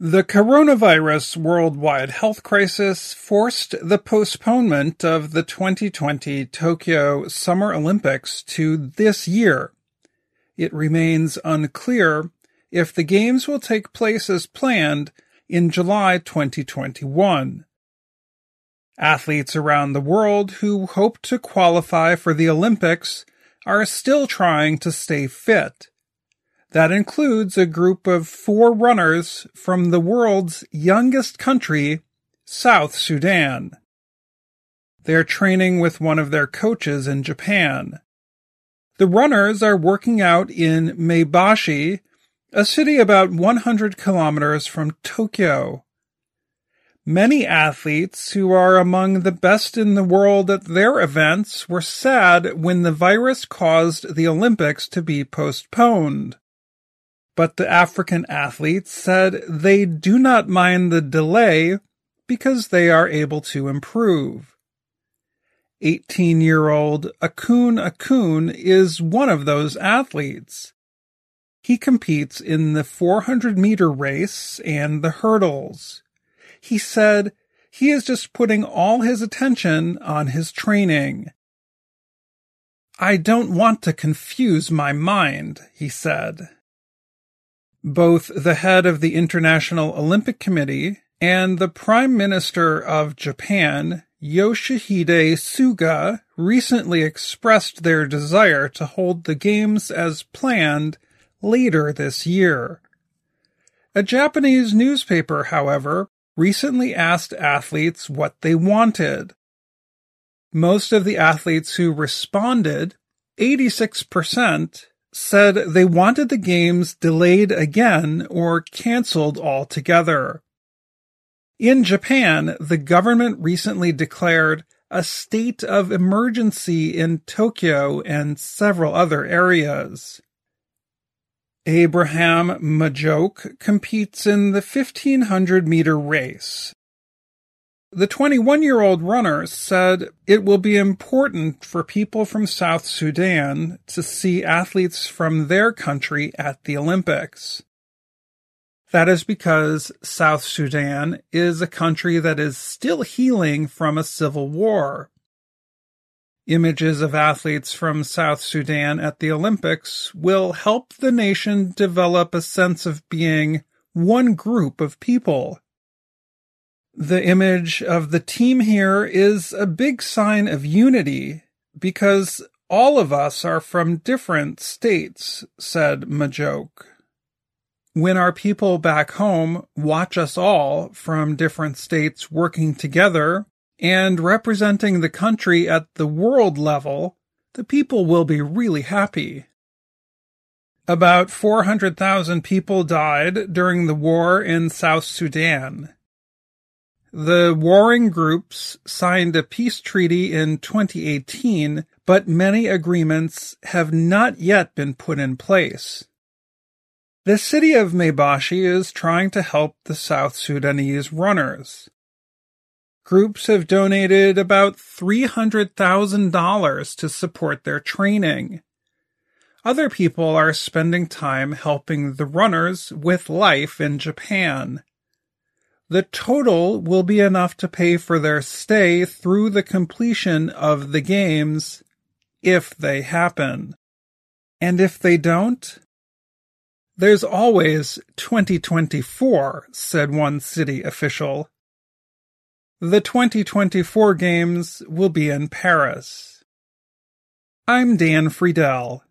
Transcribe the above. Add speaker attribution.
Speaker 1: The coronavirus worldwide health crisis forced the postponement of the 2020 Tokyo Summer Olympics to this year. It remains unclear if the Games will take place as planned in July 2021. Athletes around the world who hope to qualify for the Olympics are still trying to stay fit. That includes a group of 4 runners from the world's youngest country, South Sudan. They're training with one of their coaches in Japan. The runners are working out in Maebashi, a city about 100 kilometers from Tokyo. Many athletes who are among the best in the world at their events were sad when the virus caused the Olympics to be postponed. But the African athletes said they do not mind the delay because they are able to improve. 18-year-old Akun is one of those athletes. He competes in the 400-meter race and the hurdles. He said he is just putting all his attention on his training. "I don't want to confuse my mind," he said. Both the head of the International Olympic Committee and the Prime Minister of Japan, Yoshihide Suga, recently expressed their desire to hold the Games as planned later this year. A Japanese newspaper, however, recently asked athletes what they wanted. Most of the athletes who responded, 86%, said they wanted the Games delayed again or canceled altogether. In Japan, the government recently declared a state of emergency in Tokyo and several other areas. Abraham Majoke competes in the 1,500-meter race. The 21-year-old runner said it will be important for people from South Sudan to see athletes from their country at the Olympics. That is because South Sudan is a country that is still healing from a civil war. Images of athletes from South Sudan at the Olympics will help the nation develop a sense of being one group of people. The image of the team here is a big sign of unity because all of us are from different states, said Majoke. When our people back home watch us all from different states working together and representing the country at the world level, the people will be really happy. About 400,000 people died during the war in South Sudan. The warring groups signed a peace treaty in 2018, but many agreements have not yet been put in place. The city of Maebashi is trying to help the South Sudanese runners. Groups have donated about $300,000 to support their training. Other people are spending time helping the runners with life in Japan. The total will be enough to pay for their stay through the completion of the Games, if they happen. And if they don't? There's always 2024, said one city official. The 2024 Games will be in Paris. I'm Dan Friedel.